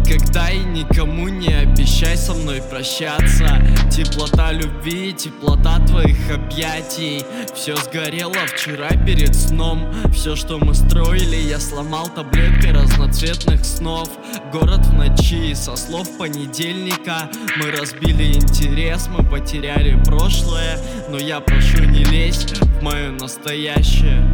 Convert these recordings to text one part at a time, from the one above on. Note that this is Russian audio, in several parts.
Никогда и никому не обещай со мной прощаться. Теплота любви, теплота твоих объятий. Все сгорело вчера перед сном. Все, что мы строили, я сломал таблеткой разноцветных снов. Город в ночи, со слов понедельника. Мы разбили интерес, мы потеряли прошлое. Но я прошу, не лезь в мое настоящее.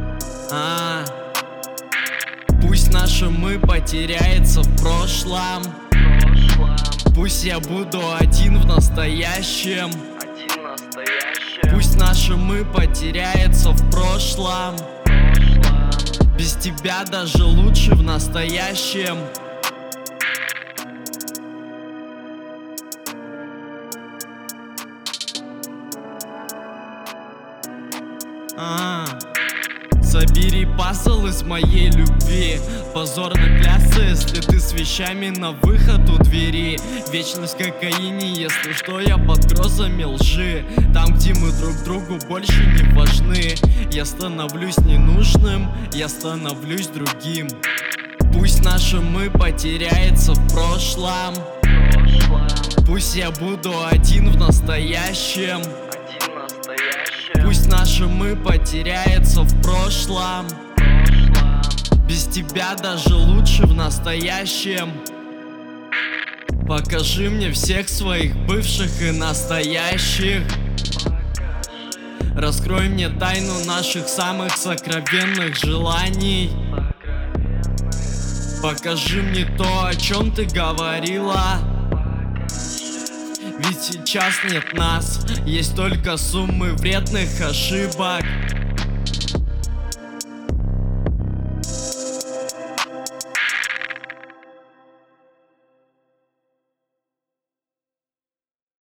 Пусть наше мы потеряется в прошлом. Пусть я буду один в настоящем. Пусть наше мы потеряется в прошлом. Без тебя даже лучше в настоящем. Забери пазл из моей любви. Позорно клясться, если ты с вещами на выход у двери. Вечность в кокаине, если что, я под грозами лжи. Там, где мы друг другу больше не важны. Я становлюсь ненужным, я становлюсь другим. Пусть наше мы потеряется в прошлом. Пусть я буду один в настоящем. Пусть наше мы потеряется в прошлом. Без тебя даже лучше в настоящем. Покажи мне всех своих бывших и настоящих. Раскрой мне тайну наших самых сокровенных желаний. Покажи мне то, о чем ты говорила. Ведь сейчас нет нас, есть только суммы вредных ошибок.